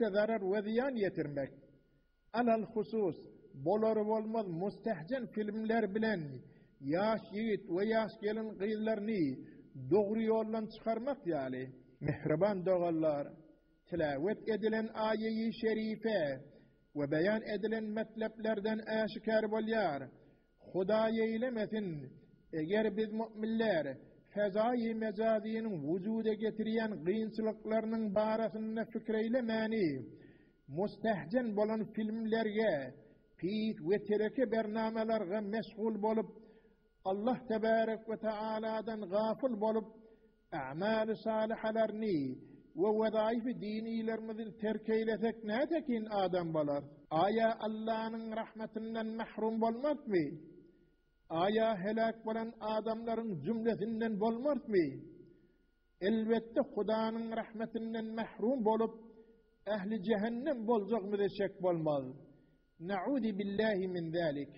zarar ve ziyan yetirmek. Alal husus bolar bolmaz mustahcen filmler bilen yaş yiğit ve yaş gelin kızlarını doğru yoldan çıkarmak yani. Mehriban doğallar, tilavet edilen ayeyi şerife ve beyan edilen metleplerden aşikar bolyar. Huda eylemesin, eğer biz müminler fezai mezazinin vücuda getiriyen kıyınçılıklarının barasında fikreylemeni, mustahcen bolan filmlerge, pit ve tereke bernamelerge meşgul bolup, Allah tebarek ve Teala'dan gafil bolup, a'mal-i salihalarni ve vezaifi dinilerimizi terk eyletek ne tekin adam bolar? Aya Allah'ın rahmetinden mahrum bolmak mı? Aya helak bolan adamların cümlesinden bolmart mı? Elbette Hudanın rahmetinden mahrum bolup ehli cehennem bolacak mı de şek bolmaz. Na'udi billahi min zalik.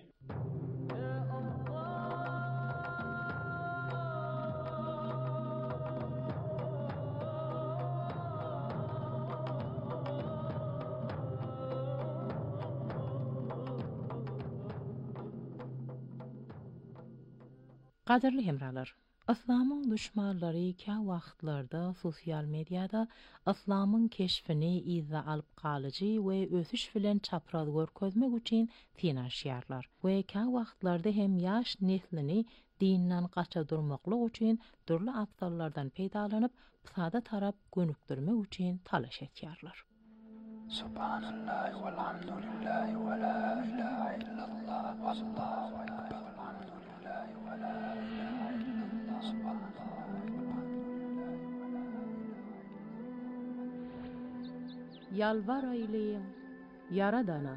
Qadirli hemralar, İslam'ın düşmanları ka wagtlarda sosial mediada İslam'ın keşfini iza alıp qalıcı we ösüş bilen çapraz görkezmek üçin tinaşýarlar. We ka wagtlarda hem yaş neslini dinden gaça durmaklyk üçin durly aptallardan peýdalanyp pysada tarap gönükdirmek üçin talaş etýärler. Subhanallah walhamdulillah wa la ilaha illallah wallahu akbar. Yalvar eyleyin Yaradana.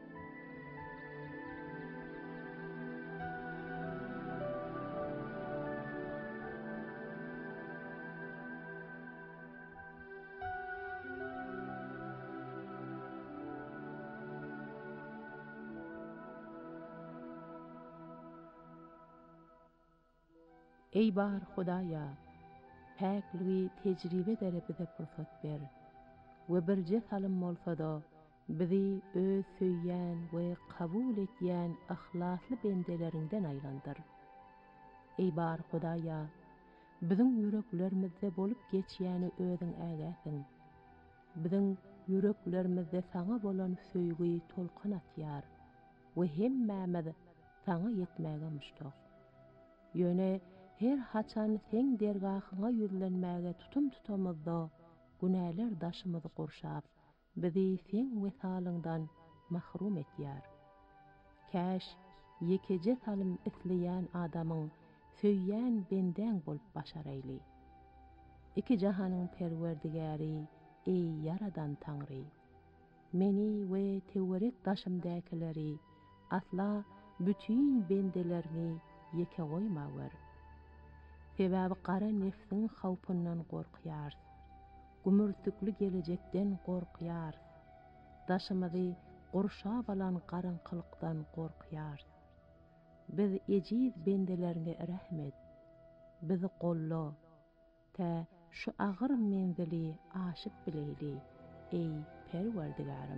Ey bar Hudaya, paklığı tecrübe derepide fırsat ber. Ve birce salim bolsa-da bizi öz söýýän we kabul etýän ihlasly bendelerinden aýlandyr. Ey bar Hudaya, biziň yüreklerimizde bolup geçýäni özüň ägäsiň. Biziň yüreklerimizde saňa bolan söýgüi tolqan atýar we hemmämiz saňa ýetmäge muştak. Ýöne her haçan seň dergahyňa ýüzlenmäge tutum tutamyzda günäler daşymyzy gorşap, bizi seň wesalyňdan mahrum etýär. Käş ýekece salim isleýän adamyň söýýän benden bolup başar eýli. Iki jahanyň perwerdigäri, ey Yaradan Taňry, meni we tewerek daşymdakyleri asla bütün bendelerni ýeke goýmaglar. Sebäbi gara nefsiň hawpyndan gorkýar. Gümürtükli gelecekden gorkýar. Daşymyzy gorşap alan garanqylykdan gorkýar. Biz ejiz bendelerine rahmet. Bizi golla. Ta şu agyr menzili aşyp bileyli. Ey Perwerdigarim.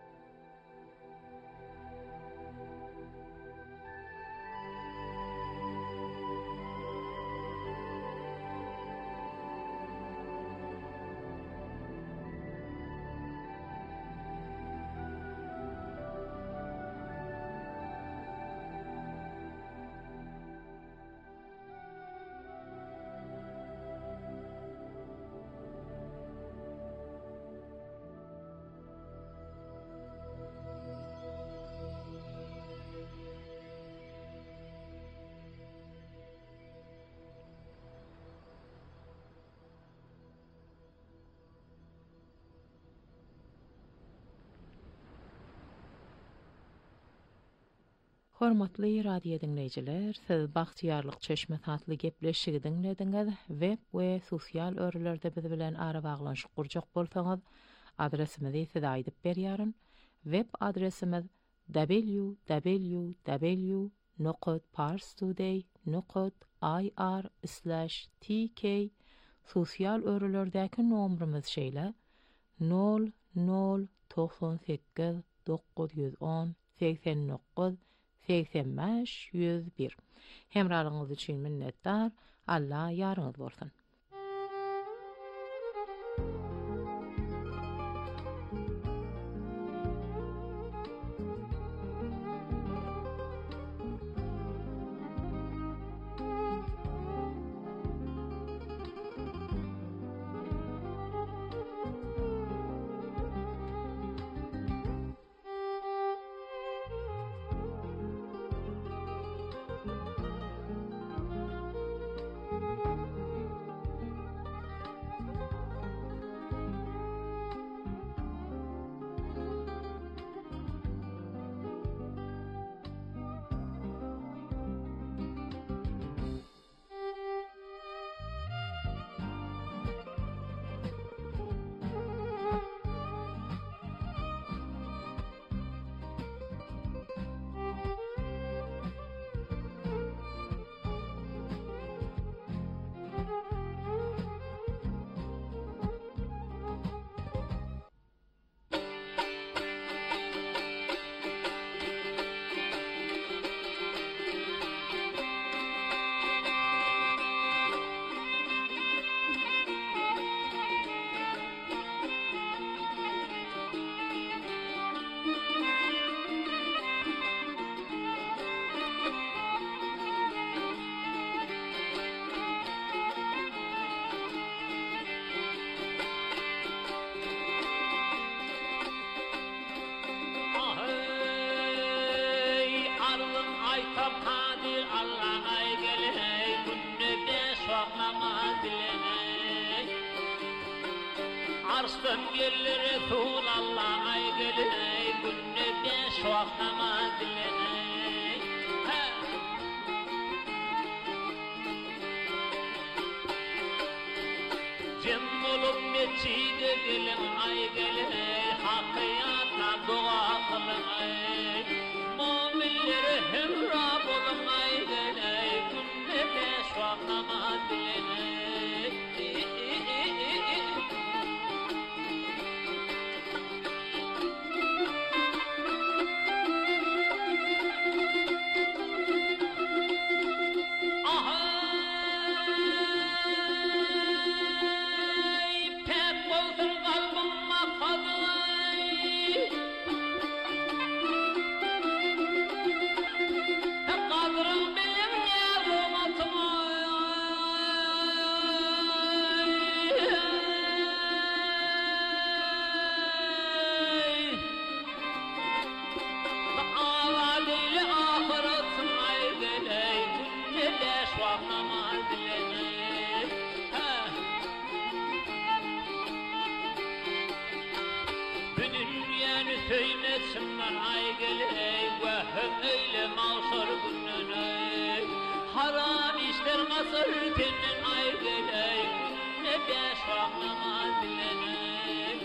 Hormatly radio dinleyijiler, siz Bagtyarlyk Çeşme tatly gepleşigi dinlediňiz. Web we sosial örlerde biz bilen ara baglanşyk gurjak bolsaňyz, adresimizi size aýdyp berýärem. Web adresimiz www.parstoday.ir/tk. Sosial örlerdäki nomrymyz şeýle 0 0 98 910 89 85 101. Hemrarlygyňyz üçin minnetdar. Allah ýaryňyz bolsun. Arslan gelir Resul Allah ay gelir günne beş vakit namaz dileney. Cem olup mescide gelin ay gelir hakiyatla dua kılın. Müminlere hemra bulun ay gelir günne beş vakit namaz dileney. Söylesinler ay geley vehhem eyle mağsar gününey. Haram işler kasır tenin ay geley günne beş vakit namaz dileney.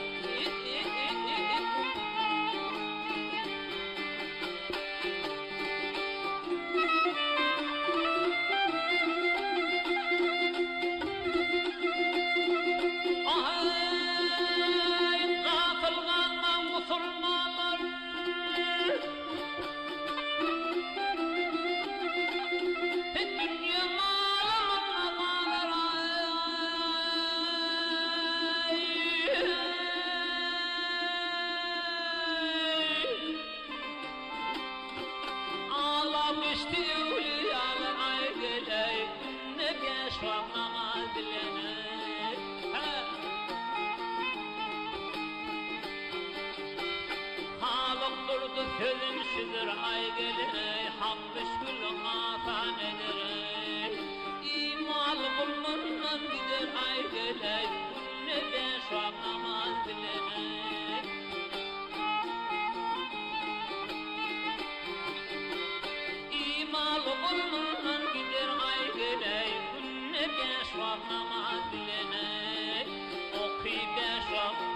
Sözümsüdür ay gelir, hak müşkül atan eder. İmal bulmandan gider ay gelir, ne beş vakit namaz dilenir. İmal bulmandan gider ay gelir, ne beş vakit namaz dilenir. Okuy beş vakit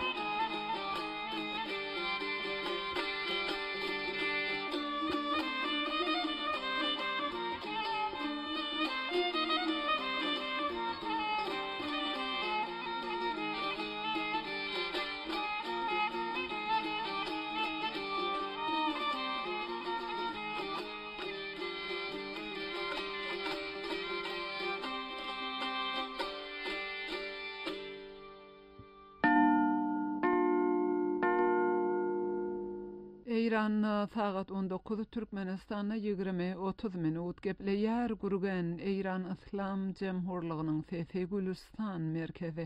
Eyran saat 19 Türkmenistan'a 20-30 minut gepleýär gurgen Eyran İslam Jemhurlygynyň Sesi Gülistan merkezi.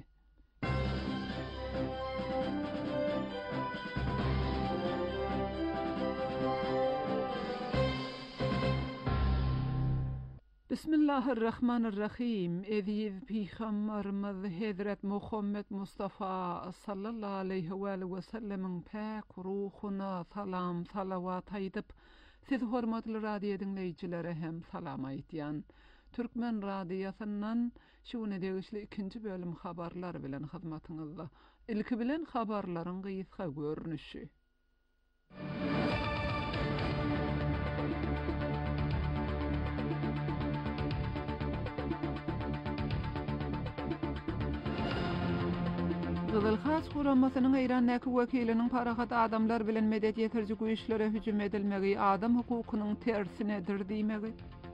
Bismillahirrahmanirrahim. Eziz Peygamberimiz Hazret Muhammed Mustafa sallallahu aleyhi ve sellemin pak ruhuna salam salavat aýdyp, siz hormatly radio dinleýijilere hem salam aýdýan. Türkmen radiosundan şuny degişli ikinci bölüm habarlar bilen hyzmatyňyzda. Ilki bilen habarlaryň gysga görnüşi. Gydylhas guramasynyň Eýrandäki wekiliniň parahat adamlar bilen medet ýetirji güýçlere hüjüm edilmegi adam hukukynyň tersinedir diýmegi.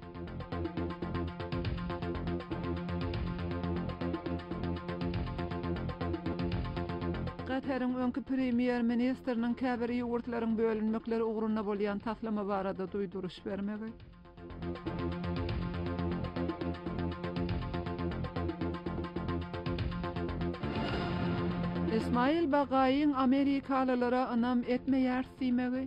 Gatyryň öňki premier ministriniň käbir ýurtlaryň bölünmekleri ugrunda bolýan taslama barada duýduruş bermegi. İsmail Bagaýyň Amerikalylara ynam etmeýär diýmegi.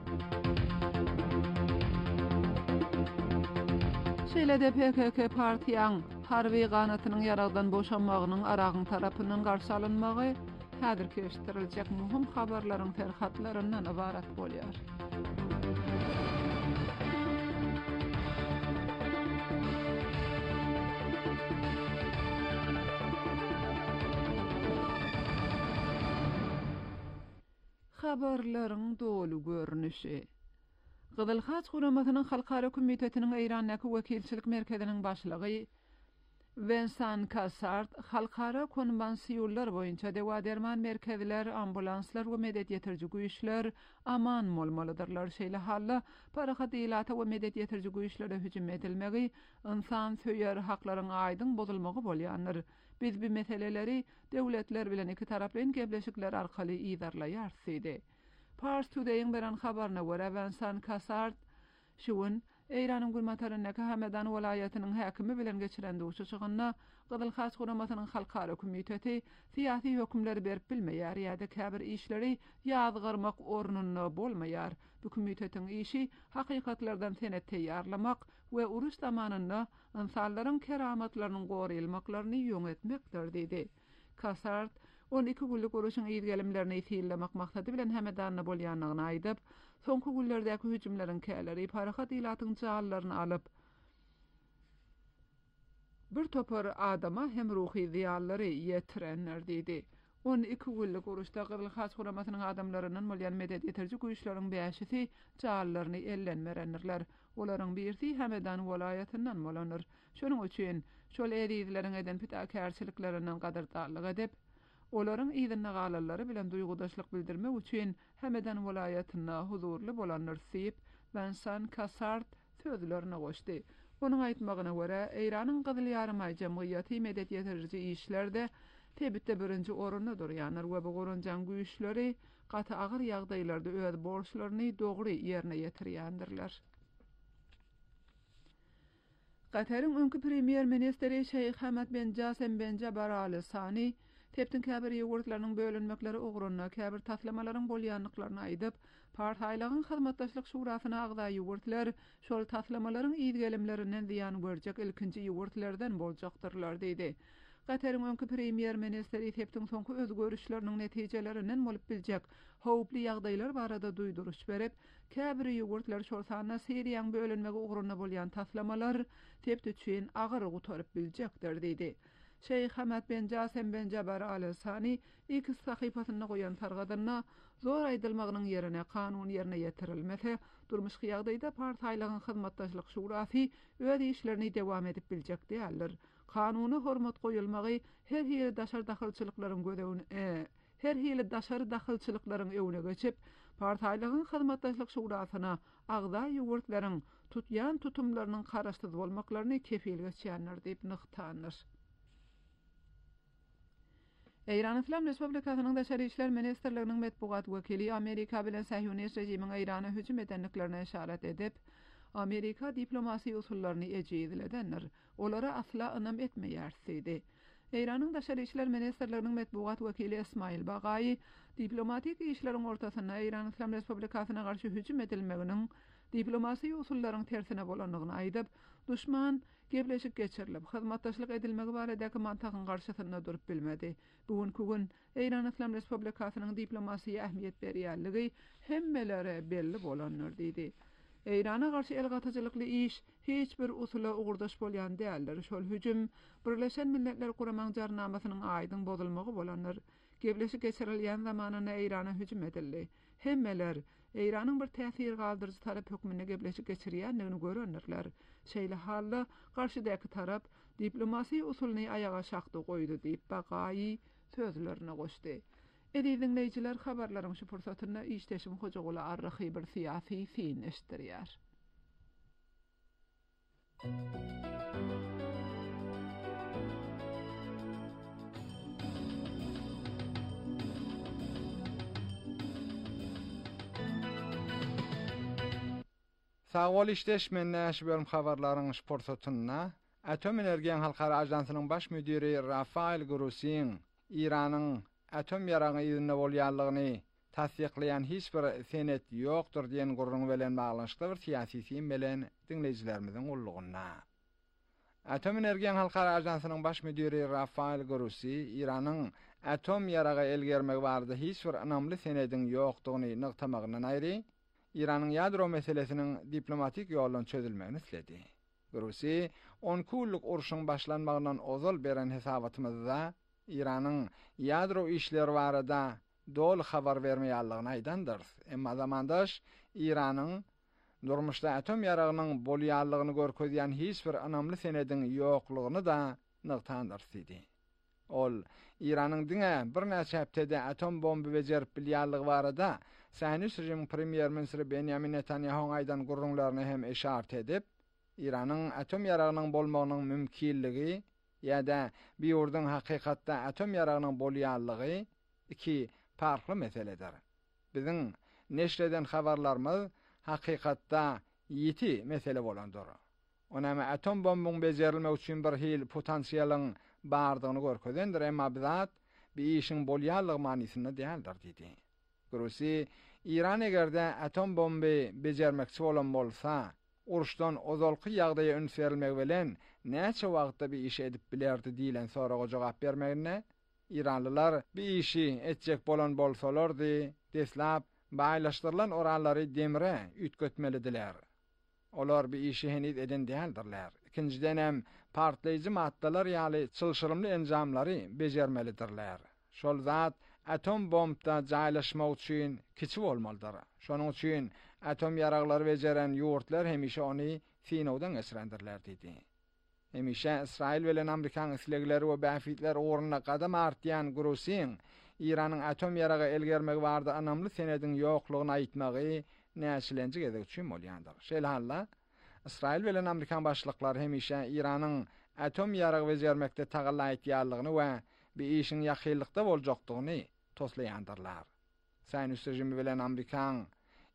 Şeýle-de PKK partiýaň harby ganatynyň ýaragdan boşanmagynyň aragyň tarapynyň garşy alynmagy häzir keşdiriljek muhim habarlaryň terhatlaryndan ibarat bolýar. Habarlaryň dolu görnüşi. Gydylhas guramasynyň halkara komitetiniň Eýrandäki wekilçilik merkeziniň başlygy Vincent Cassard halkara konwensiýonlar boýunça dewa-derman merkezler, ambulanslar we medet ýetirji güýçler aman bolmalydyrlar. Şeýle halla parahat ýylata we medet ýetirji güýçlere hüjüm edilmegi insan söýer haklaryň aýdyň bozulmagy bolýandyr. Biz bu meseleleri döwletler bilen iki taraply gepleşikler arkaly iýdarlaýar diýdi. Pars Today'ň beren habaryna görä Vincent Cassard şuwun Eýranyň Gulmatarynyň Hamedan welaýatynyň häkimi bilen geçiren duşuşygyna Gydylhas guramasynyň halkara komiteti syýasy hökümler berip bilmeýär ýa-da käbir işleri ýazgyrmak ornuny bolmaýar. Bu komitetiň işi hakykatlardan senet teýýarlamak we uruş zamanynda insanlaryň keramatlarynyň goraýylmaklaryny ýöňetmekdir diýdi. Cassard 12 günlük uruşyň ýygylimlerini ýytylmak maksady bilen Hamedanyny bolýanlygyny aýdyp, soňky günlerdäki hüjümleriň käleri parahat ýylatyň jalaryny alyp bir topar adama hem ruhy ziýanlary ýetirenler diýdi. 12 günlük uruşda Gydylhas guramasynyň adamlarynyň bolýan medet ýetirji güýçleriň bäşisi jalaryny ellenmerenler. Olaryň birisi Hamedan welaýatyndan bolanır. Şonuň üçin şol erizleriň eden pitaqärçiliklerinden gadardarlyk edip, olaryň ýygyny galalary bilen duýgudaşlyk bildirmek üçin Hamedan welaýatyna huzurly bolanlar diýip Vincent Cassard sözlerine goşdy. Onuň aýtmagyna görä, Eýranyň Gyzyl ýarymay jemgyýaty medet ýetirji işlerde tebitde birinji orunda durýanlar we bu gorunjan güýçleri gaty agyr ýagdaýlarda öz borçlaryny dogry ýerine ýetirýändirler. Gatyryň öňki premier ministri Şeyh Hamad bin Jasem bin Jabar al-Sani teptin käbir ýurtlarynyň bölünmekleri ugrunda käbir taslamalaryň bolýanlyklaryny aýdyp, partiýalaryň hyzmatdaşlyk şurasyna agdaý ýurtlar şol taslamalaryň ýygylimlerinden ziýan görjek ilkinji ýurtlardan boljaktyrlar diýdi. Gatyryň öňki premier ministri teptin soňky özgörüşleriniň netijelerinden bolup biljek howply ýagdaýlar barada duýduruş berip, käbir ýurtlar şol sanda Siriýanyň bölünmegi ugrunda bolýan taslamalar tepdi üçin agyr gutaryp biljekdir diýdi. Şeyh Hamad bin Jasem bin Jabar al-Sani iki sahypasyna goýan targadyna zor aýdylmagynyň ýerine kanun ýerine ýetirilmese, durmuşky ýagdaýda partiýalaryň hyzmatdaşlyk şurasy öz işlerini dewam edip biljek diýerler. Kanuny hormat goýulmagy her hili daşary dahylçylyklaryň öwüne geçip, partiýalaryň hyzmatdaşlyk şurasyna agdaý ýurtlaryň tutýan tutumlarynyň garaşsyz bolmaklaryny kefil geçýänler diýip nyktanlar. Eýran Islam Respublikasynyň Daşary işler ministrliginiň medpugat wekili Amerika bilen Sahyonist rejimiň Eýrana hüjüm edenliklerine işaret edip, Amerika diplomasi usullaryny ejizledenler, olara asla ynam etmeýärdi. Eýranyň Daşary işler ministrliginiň medpugat wekili Ismail Bagay, diplomatik işleriň ortasyna Eýran Islam Respublikasyna garşy hüjüm edilmeginiň diplomasi usullaryň tersine bolanlygyny aýdyp, düşman gebleşik geçirilip, hyzmatdaşlyk edilmegi baradaki mantagyň garşysynda durup bilmedi. Bugünkü gün Eýran Islam Respublikasynyň diplomasiýa ähmiýet berýärligi hemmelere belli bolanlar diýdi. Eýrana garşy elgatyjylykly iş hiç bir usula ugurdaş bolýan däldir. Şol hüjüm Birleşen Milletler Guramaň jarnamasynyň aýdyň bozulmagy bolanlar. Gebleşik geçirilýän zamanyna Eýrana hüjüm edildi. Hemmeler Eýranyň bir täsir galdyrjy tarap hökmüne gebleşik geçirýändigini görenler. Şeýle halda garşydaky tarap diplomasi usulyny ayaga şakdy goýdy diýip Bagay sözlerine goşdy. Dinleyijiler, habarlaryň şu pursatyna işteşim hojagoly arrahy bir syýasy fin eşdirýär. Sağol işleşmen näşe bölüm habarlaryň şu pursatyna Atom Energiýa Halkara Ajansynyň baş müdiri Rafael Grossi Iranyň atom ýaragy ýerine bolýanlygyny tasdiklayan hiç bir senet ýokdur diýen gurrun bilen baglanşykly bir syýasy bilen dinleyijilerimiziň ullugyna. Atom Energiýa Halkara Ajansynyň baş müdiri Rafael Grossi Iranyň atom ýaragy elgermek barada hiç bir anamly senediň ýokdugyny nyktamagyndan aýry, Iranyň ýadro meselesiniň diplomatik ýoldan çözülmegini isledi. Grossi 10 kunluk uruşyň başlanmagyndan ozal beren hesabatymyzda Iranyň ýadro işleri barada dol habar bermeýänligini aýdandyr. Emma zamandaş Iranyň durmuşda atom ýaragynyň bolýanlygyny görkezýän hiç bir anamly senediň ýoklugyny da nyktandyr diýdi. Ol Iranyň diňe bir näçe heptede atom bomby bejerip bilýänligi barada Sahyonist rejimiň premier ministri Benjamin Netanyahu aýdan gurrunlaryny hem işaret edip, Iranyň atom ýaragynyň bolmagynyň mümkinligi ýa-da bir ýurdun hakykatda atom ýaragynyň bolýanlygy iki farkly meseledir. Biziň neşreden habarlarymyz hakykatda ýeti mesele bolandyr. Onama atom bombyň bejerilmegi üçin bir hil potensiýalyň bardygyny görkezendir, emma bizat bir işin bolýanlygy manysyna däldir diýdi. Grossi, İran egerde atom bomby bejermekçi bolan bolsa, uruşdan ozalky ýagdaýa üns berilmegi bilen näçe wagtda bir iş edip bilerdi diýilen soraga jogap bermegine, İranlylar bir işi etjek bolan bolsalardy, deslap baýlaşdyrylan oranlary demire ütgetmelidiler. Olar bir işi henüz eden däldirler. İkinciden hem partlayıcı maddeler ýaly çylşyrymly enjamlary bejermelidirler. Şol zat atom bombda jaýlaşmak üçin kiçi bolmalydyr. Şonuň üçin atom ýaraglary bejeren ýurtlar hemişe ony sinowdan geçirendirler diýdi. Hemişe Israil bilen Amerikan islegleri we bäfitler orunyna gadam artýan Grossi İranyň atom ýaragy elgermegi barada anamly senediň ýoklugyny aýtmagy näçilenji gezek üçin bolýandyr. Şeýle halla Israil bilen Amerikan başlyklary hemişe İranyň atom ýaragy bejermekde tagalla aýtýanlygyny we bir işin ýakynlykda boljakdygyny toslaýandyrlar. Sahyonist rejimi bilen Amerikan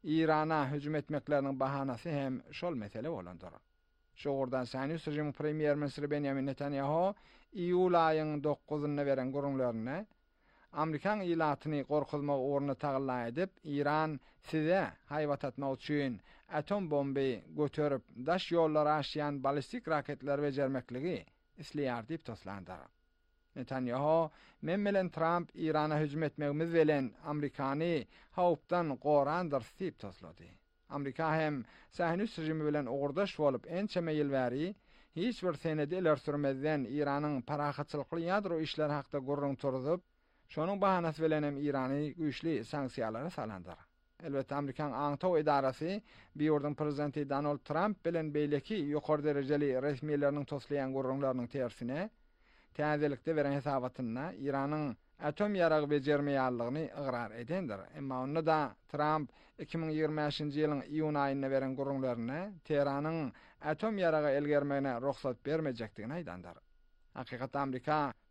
İrana hüjüm etmeklerinin bahanasy hem şol mesele bolandyr. Şoğurdan Sahyonist rejimi premier ministri Benjamin Netanyahu iýul aýynyň 9-nyna beren gurrunlaryna Amerikan ilatyny gorkuzmak uğruna tagalla edip, İran size hayvat atmak üçin atom bomby götürüp daş ýollara aşýan balistik raketler bejermekligi isleýär diýip toslandyr. Netanyahu, men bilen Trump İrana hüjüm etmegimiz bilen Amerikany hawpdan gorandyr diýip toslady. Amerika hem Sahyonist rejimi bilen ugurdaş bolup ençeme ýyl bäri hiç bir senedi iler sürmezden İranyň parahatçylykly ýadro işleri hakda gurrun turup, şonuň bahanasy bilen hem İrany güýçli sanksiýalara salandyr. Elbetde Amerikan Aňtaw edarasy bir ýurdun prezidenti Donald Trump bilen beýleki ýokary derejeli resmiýetleriniň toslayan gurrunlarynyň tersine täzelikde beren hesabatyna İranyň atom ýaragy bejermeýänligini ygrar edendir. Emma onda da Trump 2025-nji ýylyň iýun aýyna beren gurrunlaryna Teheranyň atom ýaragy elgermegine ruhsat bermejekdigini aýdandyr. Hakykatda Amerika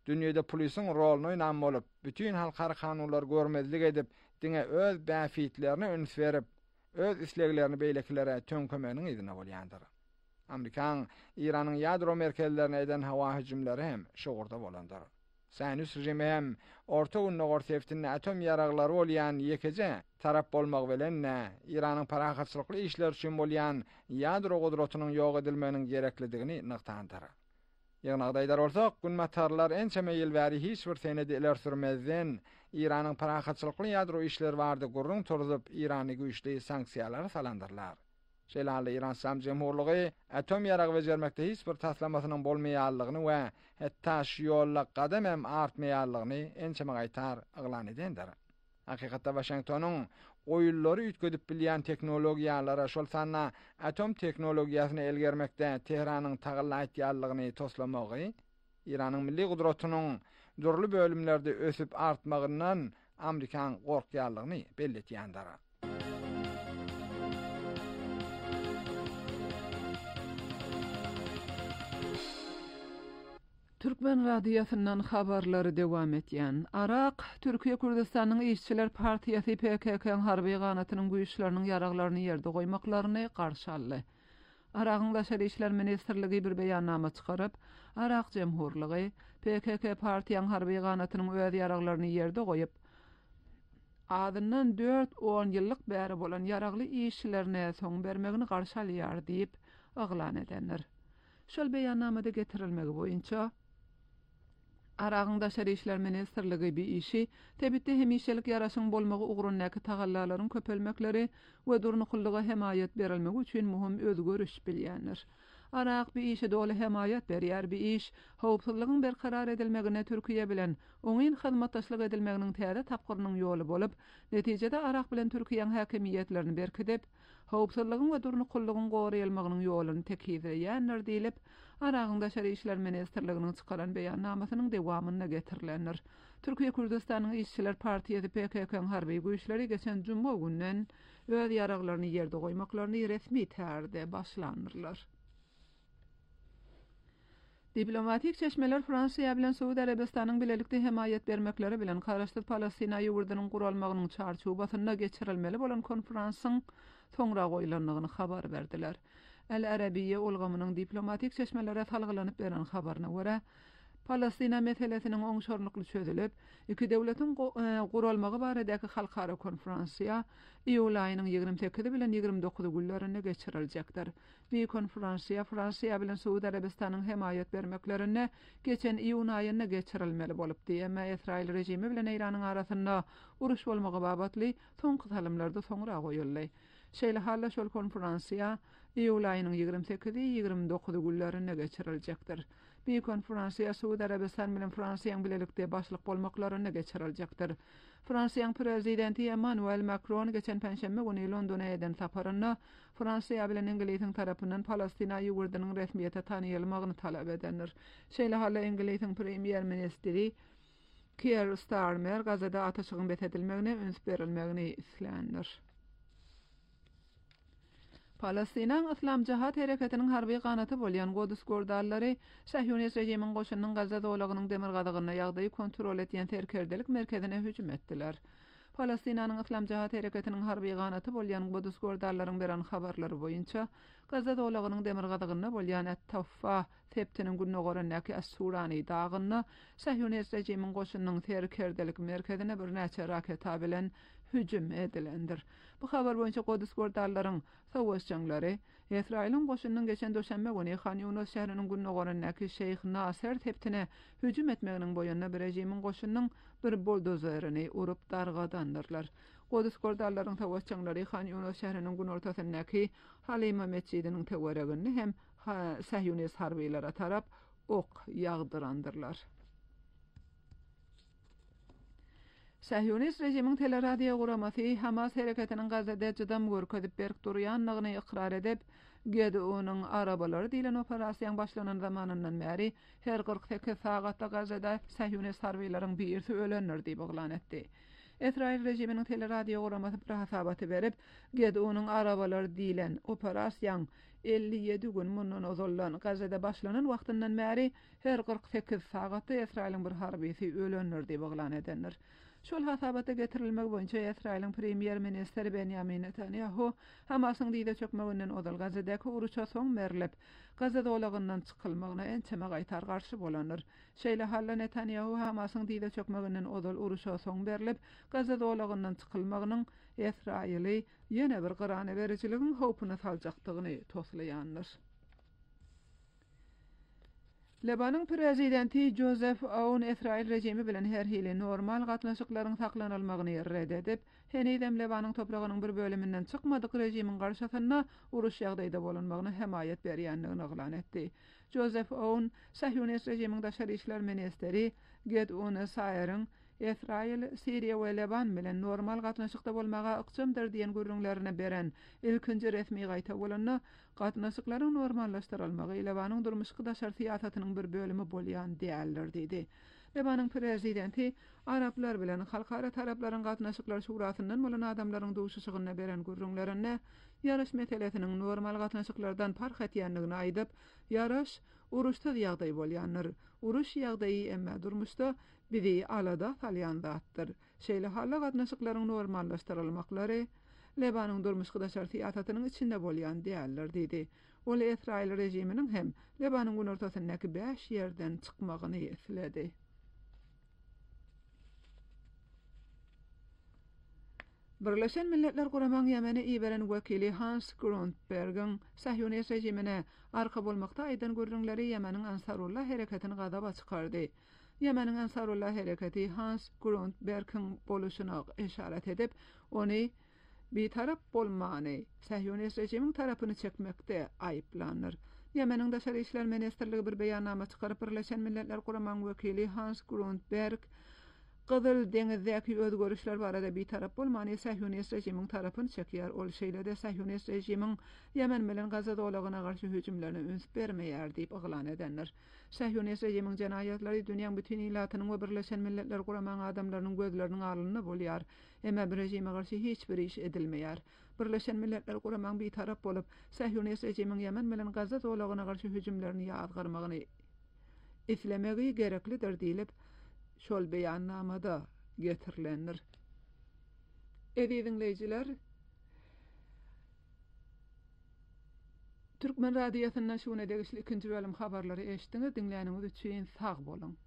Dünyada polisin rolunu oynanma bolup, bütün halkara kanunlar görmezlik edip, diňe öz bäfitlerini öňüs berip, öz isleglerini beýlekilere töňkömeginiň izine bolýandyr. Amerikan İranyň ýadro merkezlerine eden hawa hüjümleri hem şogurda bolandyr. Saýnus rejimi hem orta unnugor seftinde atom ýaraglary bolýan ýekeje tarap bolmak bilen İranyň parahatçylykly işler üçin bolýan ýadro gudratynyň ýok edilmeginiň gereklidigini nyktandyr. Ýagnaýdaýlar bolsak, günmatarlar ençeme ýyl bäri hiç bir senedi iler sürmezden İranyň parahatçylykly ýadro işleri bardy gurrun turup İrany güýçli sanksiýalara salandyrlar. Şeýle İran Sam Jemhurlygy atom ýaragy bejermekde hiç bir taslamasynyň bolmaýanlygyny we hatda şu ýolla gadam hem artmaýanlygyny ençeme gaýtar aglan edendir. Hakykatda Washingtonyň oýullary üýtgedip bilýän teknologiýalara şol sanna atom teknologiýasyny elgermekde Teheranyň tagylla aýtýanlygyny toslamagy İranyň milli gudratynyň durly bölümlerde ösüp artmagyndan Amerikan gorkýanlygyny belli etýändir. Türkmen radiosynyň habarlary dewam etýän. Arak, Türkiýe Kurdistanyň İşçiler Partiýasy PKK-nyň harby ganatynyň güýçleriniň ýaraglaryny ýerde goýmaklaryny garşy aldy. Aragyň Daşary işler ministrligi bir beýannama çykaryp, Arak Jemhurlygy PKK partiýanyň harby ganatynyň öz ýaraglaryny ýerde goýup, adyndan 4-10 ýyllyk bäri bolan ýaragly işçilerine soň bermegini garşy alýar diýip aglan edenler. Şol beýannamada getirilmegi boýunça Aragyň Daşary işler ministrligi bir işi tebitde hemişelik ýaraşyň bolmagy ugrundaky tagallalaryň köpelmekleri we durnukullyga hemayet berilmegi üçin muhim özgörüş bilýänler. Arak bir işe dolu hemayet berýär, bir iş howpsuzlygyň berkarar edilmegine Türkiýe bilen oňyn hyzmatdaşlyk edilmeginiň täze tapgyrynyň ýoly bolup, netijede Arak bilen Türkiýanyň häkimiýetlerini berkidip, howpsuzlygyň we durnukullygyň goraýylmagynyň ýolyny teklip edýänler diýilip, Aragyň Daşary işler ministrliginiň çykaran beýannamasynyň dewamyna getirilenler. Türkiýe Kurdistanyň İşçiler Partiýasy PKK-nyň harby güýçleri geçen juma günden öz ýaraglaryny ýerde goýmaklaryny resmi täze başlandyrlar. Diplomatik çeşmeler Fransiýa bilen Suudi Arabistanyň bilelikde hemayet bermekleri bilen Karaşdyk Palestina ýurdunyň guralmagynyň çarçubasyna geçirilmeli bolan konferansyň soňra goýulanlygyny habar berdiler. El-Arabiyye ulgamynyň diplomatik çeşmelere salgylanyp beren habaryna görä, Palestina meselesiniň oňşorlukly çözülip, iki döwletiň guralmagy baradaky halkara konferensiýa iýul aýynyň 28 bilen 29 günlerinde geçiriljekdir. Bu konferensiýa Fransiýa bilen Suudi Arabistanyň hemayet bermeklerine geçen iýun aýyna geçirilmeli bolup diýme Israil rejimi bilen Iranyň arasynda uruş bolmagy babatly soňky salymlarda soňra goýuldy. Şeýle halla şol konferensiýa iýul aýynyň 28-29 günlerinde geçiriljekdir. Bu konferensiýa Suudi Arabistan bilen Fransiýanyň bilelikde başlyk bolmaklaryna geçiriljekdir. Fransiýanyň prezidenti Emmanuel Macron geçen penşembe güni Londona eden saparyna Fransiýa bilen Inglisiň tarapyndan Palestina ýurdunyň resmiýete tanyýylmagyny talap edenler. Şeýle halla Inglisiň premier ministri Keir Starmer Gazada ataşygyň betedilmegine üns berilmegini islendir. Palestinaň Islam Cihat Hereketiniň harby ganaty bolýan Godus gordallary Sahyonist rejimiň goşunynyň Gaza dowlagynyň demir gadygyna ýagdaýy kontrol etýän terkerdelik merkezine hüjüm etdiler. Palestinaň Islam Cihat Hereketiniň harby ganaty bolýan Godus gordallaryň beren habarlary boýunça Gaza dowlagynyň demir gadygyna bolýan At-Tawfa septiniň günnogorundaky As-Surani dagyna Sahyonist rejimiň goşunynyň terkerdelik merkezine bir näçe raketa bilen hüjüm edilendir. Bu habar boýunça Godus gordallaryň sowus janglary Israiliň goşunynyň geçen döşenme güni Khan Yunus şäheriniň günnogorundaky Şeyh Nasser septine hüjüm etmeginiň boýunna bir rejimiň goşunynyň bir boldozerini urup dargadandyrlar. Godus gordallaryň sowus janglary Khan Yunus şäheriniň gün ortasyndaky Halima mescidiniň teweregini hem Sahyonist harbylara tarap ok ýagdyrandyrlar. Sahyonist rejimiň teleradio guramasy Hamas hereketiniň Gazada jydam görkezip berk durýanlygyny ikrar edip, GDU-nyň arabalary diýilen operasiýaň başlanan zamanyndan bäri her 48 sagatda Gazada Sahyonist harbylaryň birisi ölenler diýip oglan etdi. İsrail rejiminin teleradio guramatı hasabatı berip, GDU-nun arabalar diýilen operasiýan 57 gün mundan ozullan Gazada başlanan wagtyndan bäri her 48 sagatda Israiliň bir harbisi ölenler diýip oglan edenler. Şol hasabata getirilmek boýunça Israiliň premier ministri Benjamin Netanyahu Hamasyň diýde çökmeginden odal Gazadaky uruşa soň merilip, Gaza dowlagyndan çykylmagyna ençeme gaýtar garşy bolanlar. Şeýle halla Netanyahu Hamasyň diýde çökmeginden odal uruşa soň berilip, Gaza dowlagyndan çykylmagynyň Israili ýene bir gyrany berejiligiň howpuna saljakdygyny toslaýanlar. Lebanon prezidenti Joseph Aoun İsrail rejimi bilen her hili normal gatnaşyklaryň saklanylmagyny red edip, henidem Lebanon topragynyň bir bölüminden çykmadyk rejimiň garşysyna uruş ýagdaýda bolanmagyna hemaýet berýändigini oglan etdi. Joseph Aoun, Sahyonist rejimiň daşary işler ministeri Gideon Saýeryň İsrail, Siriýa we Leban bilen normal gatnaşykda bolmaga ykjamdyr diýen görüňlerini beren ilkinji resmi gaýta bolanyna gatnaşyklaryň normallaşdyrylmagy Lebanyň durmuşky daşary siýasatynyň bir bölümi bolýan diýerler diýdi. Lebanyň prezidenti Araplar bilen halkara taraplaryň gatnaşyklar şurasyndan bolan adamlaryň duşuşygyna beren görüňlerini ýaraş meselesiniň normal gatnaşyklardan fark etýändigini aýdyp, ýaraş uruşda ýagdaý bolýanlar. Uruş ýagdaýy emma durmuşda bizi alada salyandatdyr. Şeýle halla gatnaşyklaryň normallaşdyrylmaklary Lebanyň durmuşky daşary siýasatynyň içinde bolýan diýerler diýdi. Ol Israil rejiminiň hem Lebanyň gün ortasyndaky 5 ýerden çykmagyny esledi. Birleşen Milletler Guramaň Ýemeni iberen wekili Hans Grundberg'in Sahyonist rejimine arka bolmakda aýdan görüňleri Ýemeniň Ansarullah hereketini gadaba çykardy. Ýemeniň Ansarullah hereketi Hans Grundberg'in boluşyna işaret edip, ony bir tarap bolmany Sahyonist rejimiň tarapyny çekmekde aýplanýar. Ýemeniň daşary işler ministrligi bir beýannama çykaryp Birleşen Milletler Guramaň wekili Hans Grundberg Gyzyl deňizdäki özgörüşler barada bir tarap bolmany Sahyonist rejimiň tarapyny çekýär. Ol şeýle-de Sahyonist rejimiň Ýemen bilen Gaza dowlagyna garşy hüjümlerine üns bermeýär diýip oglan edenler. Sahyonist rejimiň jenaýatlary dünýäň bütün ilatynyň we Birleşen Milletler Guramaň adamlarynyň gözleriniň alyny bolýar. Emma bir rejime garşy hiç bir iş edilmeýär. Birleşen Milletler Guramaň bir tarap bolup Sahyonist rejimiň Ýemen bilen Gaza dowlagyna garşy hüjümlerini ýazgarmagyny islemegi gereklidir diýilip şol beýannamada getirilendir. Dinleyijiler, Türkmen radiosynyň şuna degişli ikinji bölüm habarlary eşitdiňiz. Dinleýäniňiz üçin sag bolun.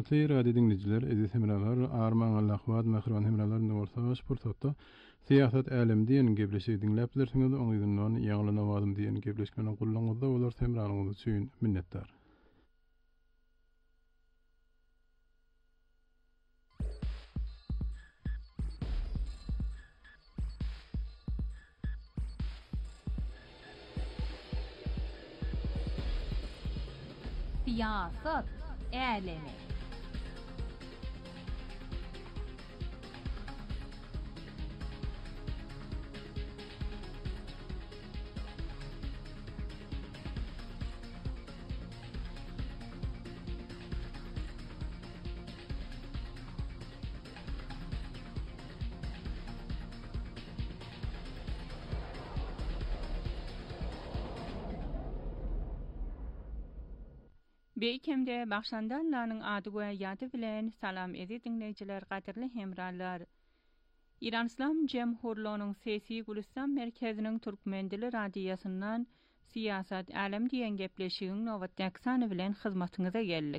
Hurmatly radio dinleyiciler, eziz hemralar, arman Allahwat mehriban hemralaryndan bolsa sport siyasat älim diýen gebleşigi dinläp bilersiňiz. Oňyzyndan ýaňly nawazym diýen gebleşmeni gullanyňyzda bolar hemranyňyz üçin minnetdar. Siyasat älemi. Beýkemde başlandanlaryň ady we ýady bilen salam edi dinleýijiler, gaderli hemrarlar. İran İslam Jemhurluğunyň Sesi Gülistan merkeziniň Türkmen dili radiýasyndan siyasat älem diýen gepleşigiň nowat daksany bilen hyzmatyňyza geldik.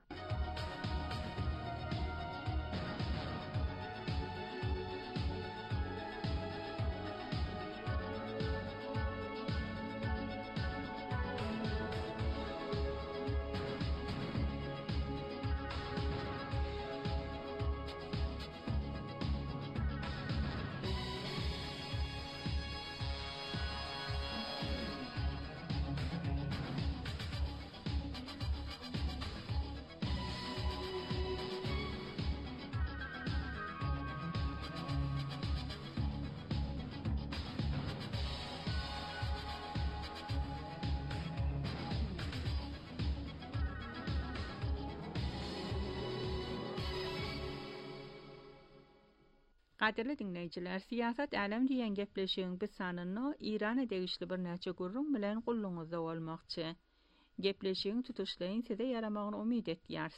Gaderli dinleýijiler, siyasat älem diýen gepleşigiň bu sanyny İrana degişli bir näçe gurrun bilen gullanyňyzda bolmakçy. Gepleşigiň tutuşlaryň size yaramagyny umyt etýärs.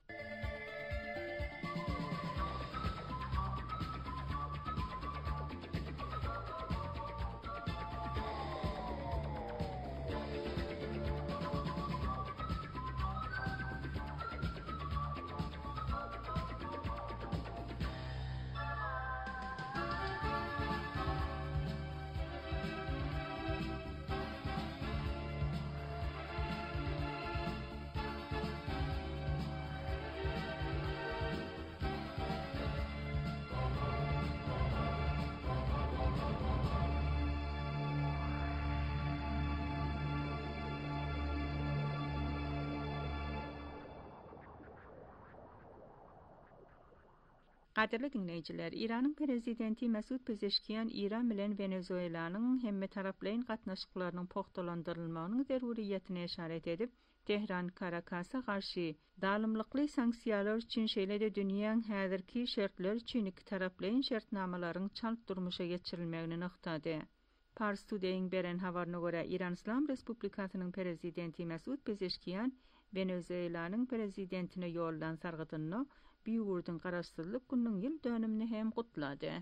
Gaderli dinleýijiler, İranyň prezidenti Mesut Pezeşkiyan İran bilen Venezuelanyň hemme taraplaryň gatnaşyklarynyň pohtalandyrylmagynyň zeruriýetine işaret edip, Tehran Karakasa garşy dalymlykly sanksiýalar üçin şeýle-de dünýäň häzirki şertler üçin iki taraplaryň şertnamalaryň çalp durmuşa geçirilmegini nyktady. Pars Today'ň beren habaryna görä, İran İslam Respublikasynyň prezidenti Mesut Pezeşkiyan Venezuelanyň prezidentine ýoldan sargydyny Büyürdün garaşsyzlyk günüň ýyl dönümini hem gutlady.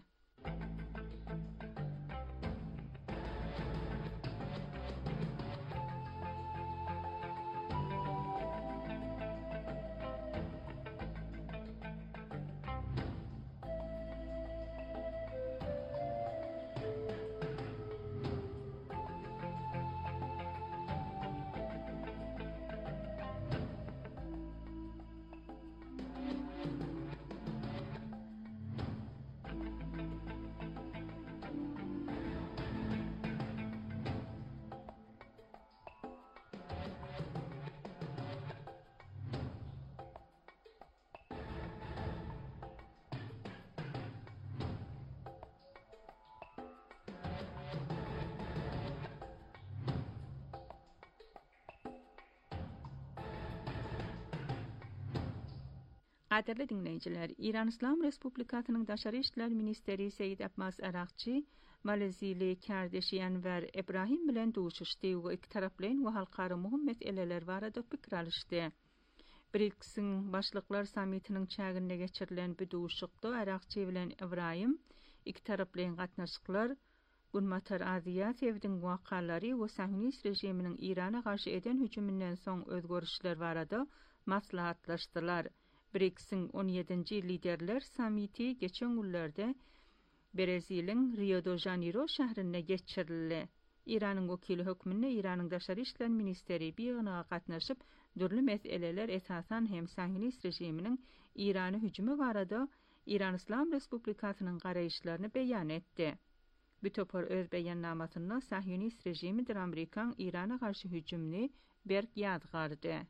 Gaderli dinleýijiler, İran İslam Respublikasynyň Daşary işler ministeri Seyid Abbas Araqçy, Malezili Kardeşi Enver Ibrahim bilen duşuşdy we iki taraplaryň we halkara muhim meseleler barada pikir alışdy. BRICS-iň başlyklar samitiniň çäginde geçirilen bu duşukda Araqçy bilen Ibrahim iki taraplaryň gatnaşyklar Gunmatar Aziýa sevdiň wakalary we Sahniyist rejiminiň Irana garşy eden hüjümünden soň özgörüşler barada maslahatlaşdylar. BRICS'in 17-nji liderler samiti geçen günlerde Brezilya'nın Rio de Janeiro şäherinde geçirildi. İran'ın wekili hökmünde İran'ın Daşary işler ministeri bir ýygyna gatnaşyp dürli meseleler esasan hem Sahinist rejiminiň İran'a hüjumy barada İran İslam Respublikasynyň garaýşlaryny beýan etdi. Bütopar öz beýannamasynda Sahinist rejimidir Amerikan İran'a karşı hüjümni berk ýazgardy.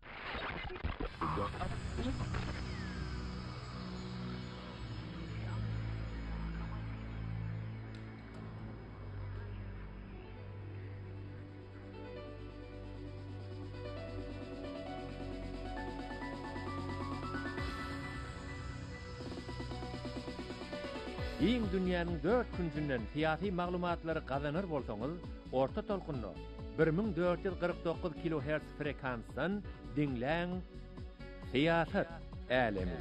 Iň dünýäniň 4 künsünden siyasi maglumatlary gazanır bolsaňyz, orta tolkunda 1449 kHz frekansdan dinläň Siyasat Älemi.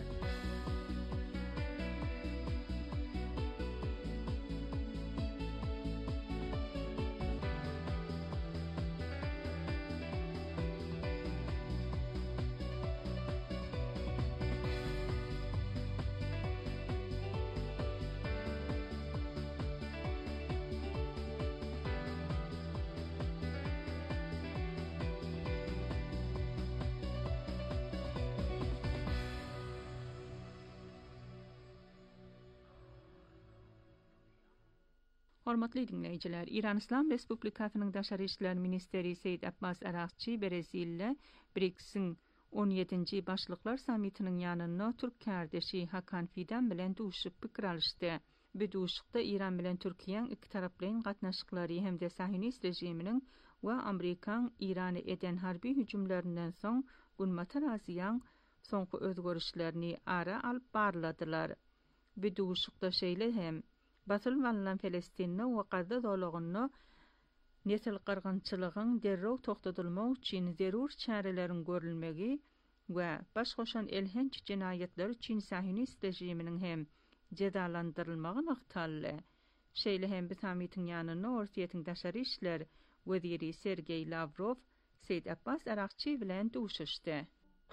Hormatly dinleyijiler, İran İslam Respublikasynyň Daşary işler ministeri Seýid Abbas Arakçy Brezilya BRICS'in 17-nji başlyklar samitiniň ýanyna Türk kardeşi Hakan Fidan bilen duşup pikir alışdy. Bu duşukda İran bilen Türkiýeň iki taraplaryň gatnaşyklary hemde Sahinist rejiminiň we Amerikan İrany eden harby hüjümlerinden soň Gunmata Raziýan soňky özgörüşlerini ara alyp barladylar. Bu duşukda şeýle hem Batylmanan Palestinne we Gazza dolagyny nesil gyrgynçylygyň derrew toktatylmak üçin zerur çareleriň görülmegi we başgoşan elhenç jinayetler üçin Sahinist rejiminiň hem cezalandyrylmagy noktaly. Şeýle hem bu samitiň ýanyna Ortiýetiň Daşary işler weziri Sergey Lavrov Seýid Abbas Arakçy bilen duşuşdy.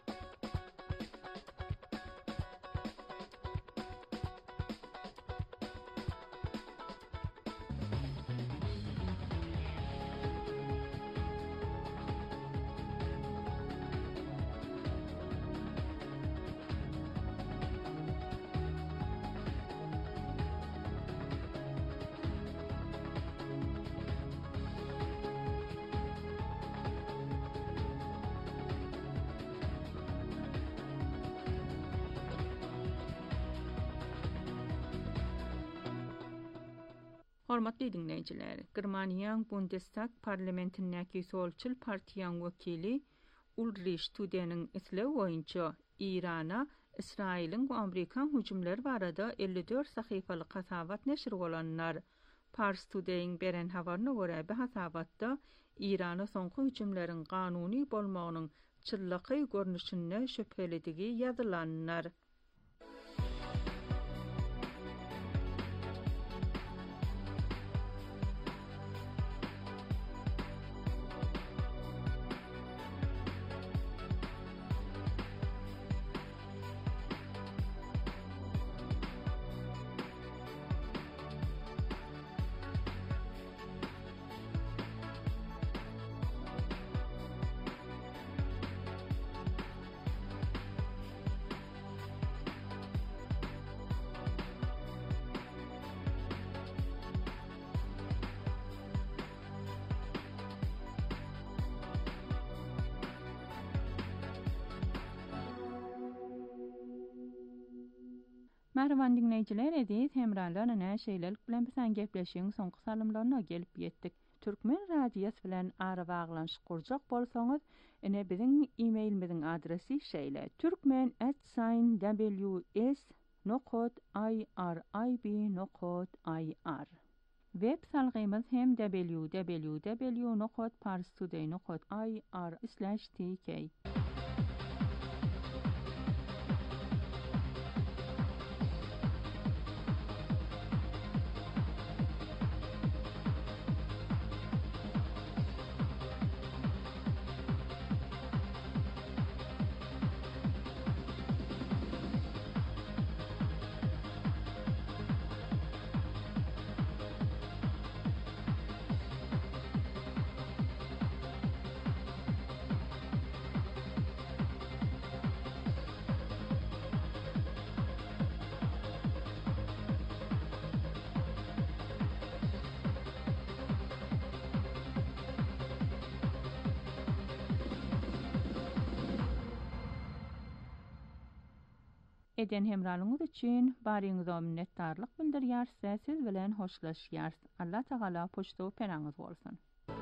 Hormatly dinleyijiler, Germaniýanyň Bundestag parlamentindäki solçul partiýanyň wekili Ulrich Studeniň islew boýunça Irana, Israýlyň we Amerikan hüjümleri barada 54 sahyfaly hasabat neşir bolanlar. Pars Today'ň beren habaryna görä bu hasabatda Irana soňky hüjümleriň kanuny bolmagynyň çyllyky görnüşine şüpheledigi ýazylanlar. Merhaban dinleyijiler, edis hemralar näme şeýlelik bilen bilen gepleşiň soňky salymlaryna gelip ýetdik. Türkmen radiýasy bilen ara baglanşyk kurjak bolsaňyz, ene biziň e-mailimiziň adresi şeýle: turkmen@ws.irib.ir. Web salgyňyz hem www.parstoday.ir/tk. eden hemralyňyz üçin baryňyza minnetdarlyk bildirýär, siz bilen hoşlaşýar. Allah Taala poşto penaňyz bolsun.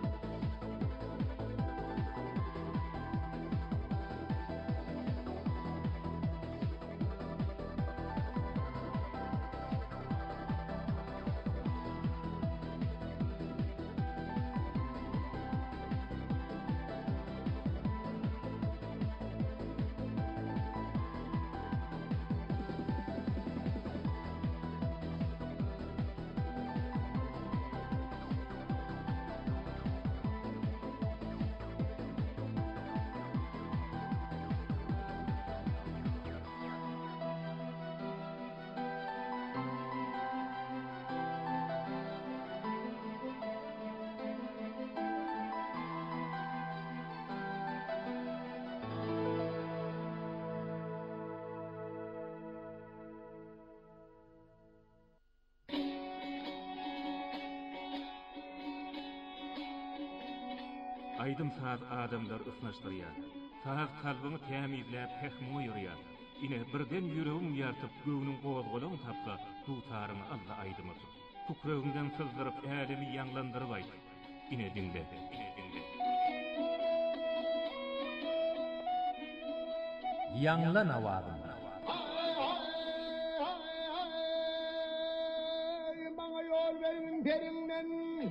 Aydım saat adamlar ısnaşdırýar. Saat kalbyny tämizläp hekmi ýürýär. Ine birden ýüregim ýartyp göwüniň gowazgalagyny tapsa, tutaryny Allah aýdymyr. Kukrögünden sızdyryp älemi ýanglandyryp aýt. Ine dinle. Ýanglan awagym. Maňa ýol berin perinden.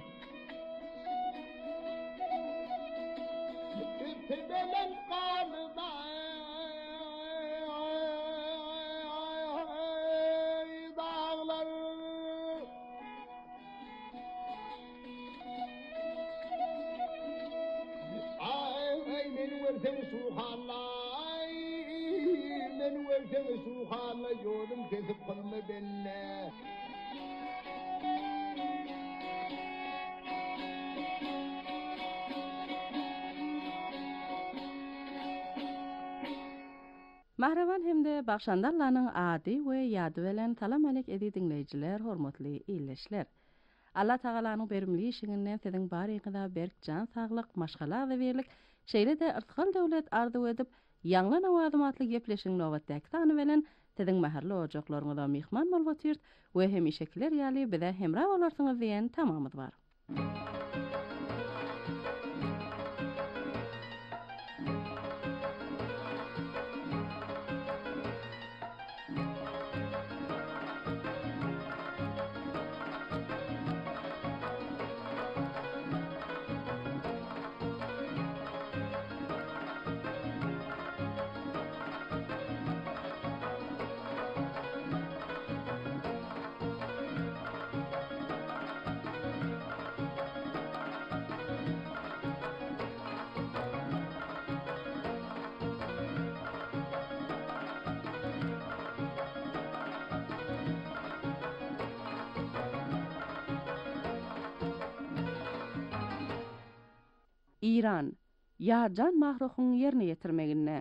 Tebelen qalıda dağlar ay meni versene suhallay meni versene suhallay yolum kesip kılma benimle. Mahravan hemde bakşandarlarının adi we ýady bilen salam alek edi dinleýijiler, hormatly illeşler. Allah Tagalanyň berimli işiňinden siziň baryňyza berk jan saglyk, maşgala berlik, şeýle de yrtkal döwlet arzu edip ýanglan awazymatly gepleşiň nowatdaky sany bilen siziň maharly ojaklaryňyza mihman bolup otyrt we hemişekiler ýaly bize hemra bolarsyňyz diýen tamamyz bar. İran, ýarjan mahruhyň ýerine ýetirmegine.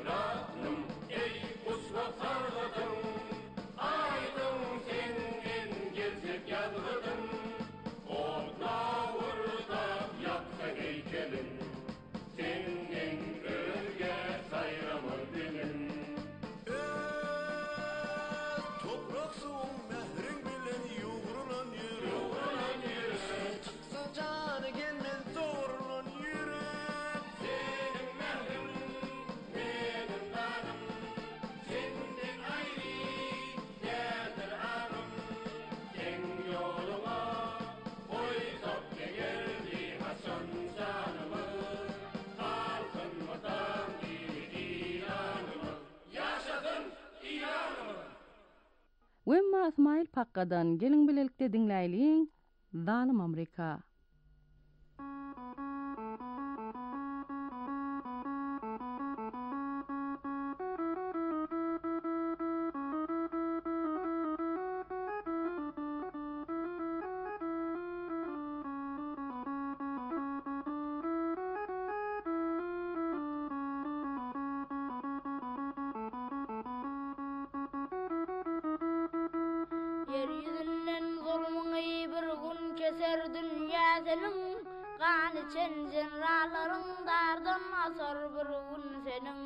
Wemma İsmail Pakka'dan gelin bilelikte dinleyliyin Zalim Amerika. Jeneraların dardan asar bir gün senin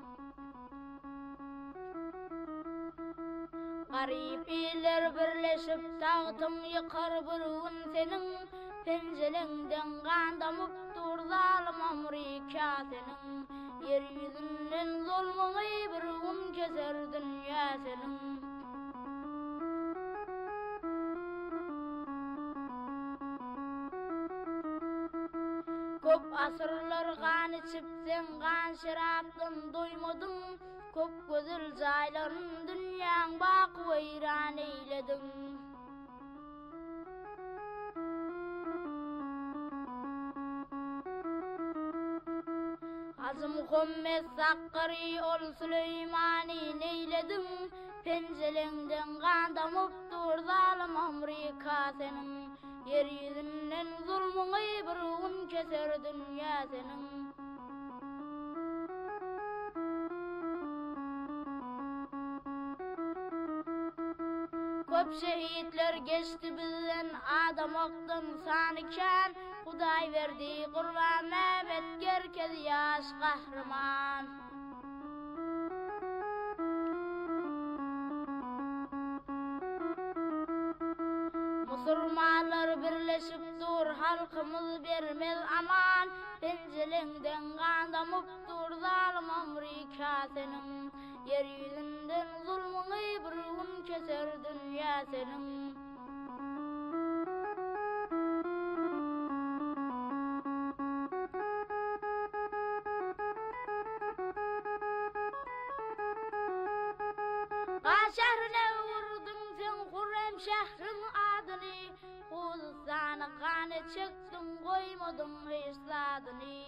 Garip iler birleşip tağtın yıkar bir gün senin Pencelengden gandamıp dur zalim Amerika senin Yeryüzünden zulmüni bir gün keser dünya senin Köp asırlar kan içip sen kan şaraptın doymadın Köp gözül zayların dünyan bak veyran eyledin Hazım Muhammed Sakkari ol Süleymani neyledin Pencelengden kan damıp dur zalim Amerika senin Yeryüzünden zulmüni bir gün keser dünya senin Köp şehitler geçti bizden adam oktun sanıken Huday verdi kurban Mehmet gerkez yaş kahraman Musulmanlar birleşip dur halkımız vermez aman Pencelengden gandamıp dur zalim Amerika senin Yeryüzünden zulmüni bir gün keser dünya senin Şehrine vurdun sen Hürrem şehrin adını Huzuzdanı kanı çıktın koymadın hiç zadını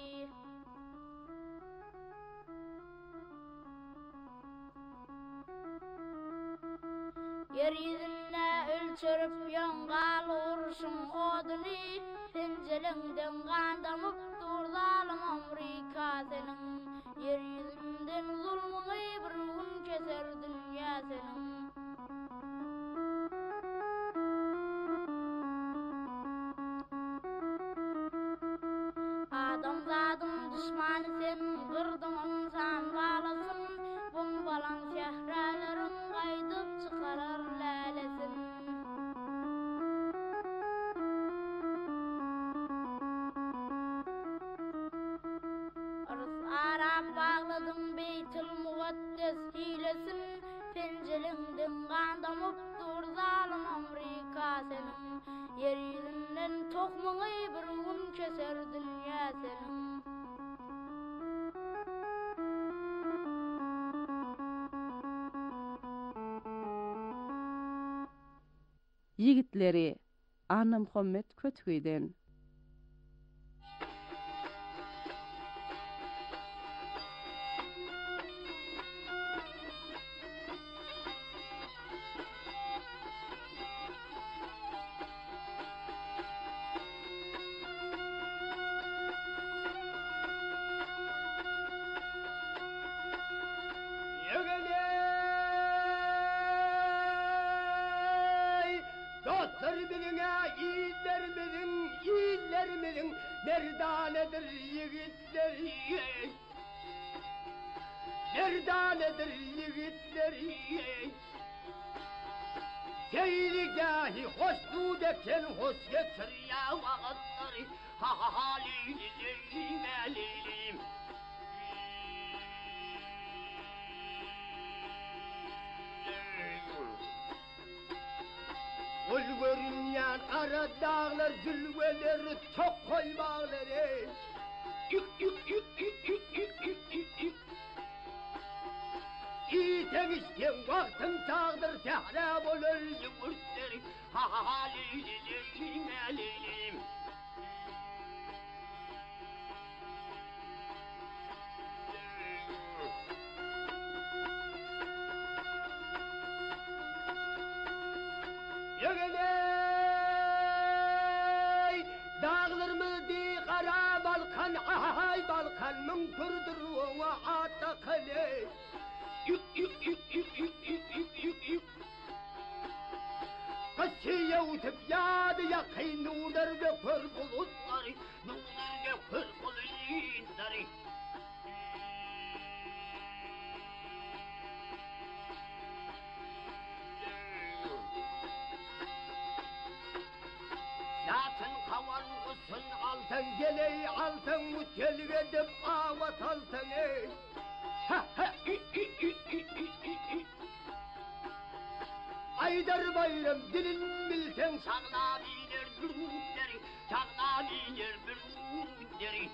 Yeryüzüne ölçürüp yangal vuruşun odunu Pencelengden gandamıp dur zalim Amerika senin Yeryüzünden zulmüni bir gün keser dünya senin Adamzadın düşmanı sen kırdın insan balasın Bombalan şehrelerin kaydıp çıkarır lalesin Arap bağladın Beytül Mukaddes hilesin Pencelengden gandamıp dur zalim Amerika senin Yeryüzünden tokmunu bir gün keser dünya senin Yigitleri Anna Muhammed Kötügüyden illerimizin merdanedir yiğitleri. Merdanedir yiğitleri. Seyrigahi hoşnut eken hoş geçir ya vakitleri. Ha ha ha leylim leylim. Ulverünyan ara dağlar zülveleri çok koymağları. İten işten vaktin çağdır tehrab olur yumurtları. Ha ha ha leylim leylim. Yegeley dağlarımızı kara balkan ay balkan mümkürdür ve atakale. Kasiye utıp yadı yakay nular ve kör bulutları. Nular ve kör bulutları. Zaten kavan kusun altın geley altın mutel edip avat altın ey. Ha ha Aydar bayram dilin bilsen sağla bilir bürünleri. Sağla bilir bürünleri.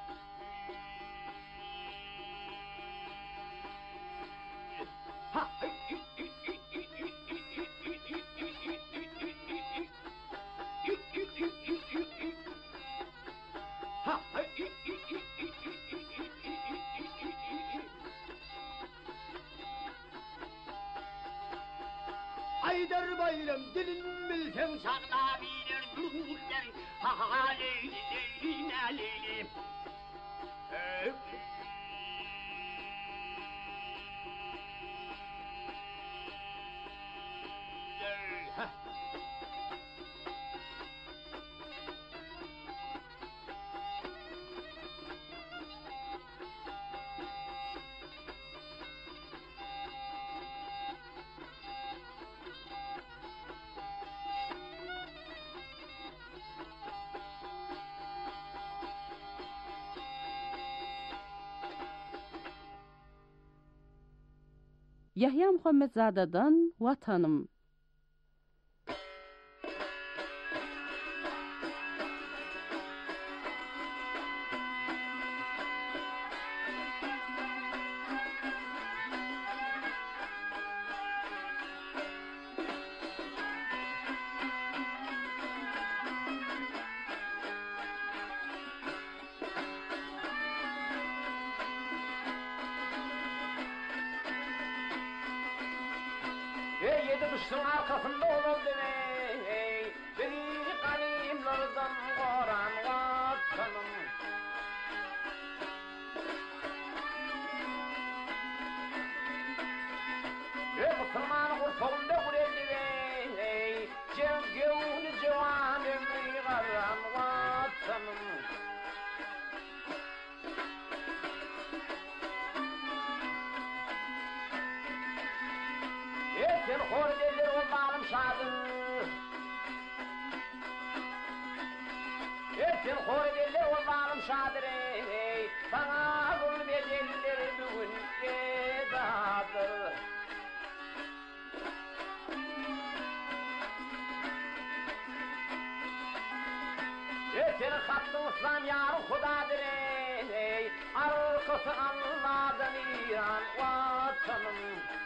Ha Aydar bayram dilin bilsen sağla bilir bürünleri. Ha ha leyli leyli ne leyli. Yahya Muhammedzada'dan Vatanım. Yedi kışın arkasında oluldu ey. Biri kalimlerden koran vatanım. Müslüman kurtuldu kureldi ey. Cevgevni cevan ömrü karan vatanım. Sen hor derler o bağım şadı. Sen hor derler o bağım şadır ey. Bana zulm edenler bugün cezadır. Sen hattın İslam yarı Hudadır ey. Arkası anladan İran vatanım.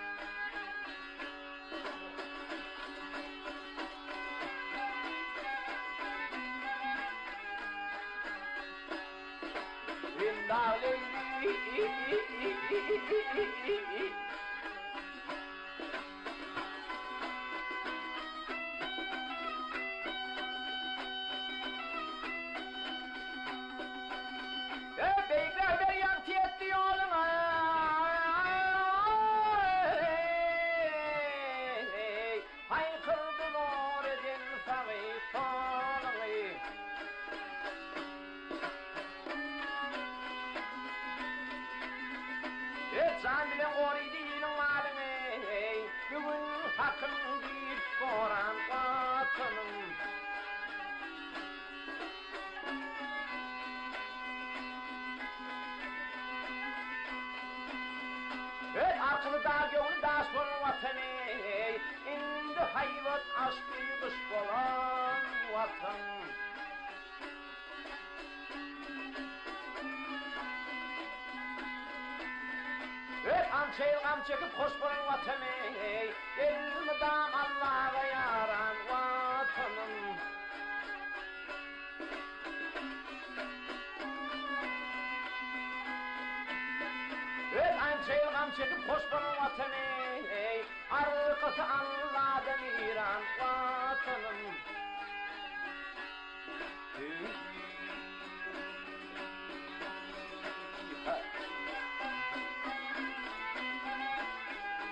Beyler yaktı etti yoluna. Haykırdı nur edin sana. bilen qoriydiğinin malını bugün hakkın bir boran vatanım. Aklı da gönlü da son vatanı indi hayvat aşkı dış bolan vatan. Am çekip hoş bolan vatanı elimi dam Allah'a yaran vatanım. Am çekip hoş bolan vatanı arkası Allah'dan İran vatanım.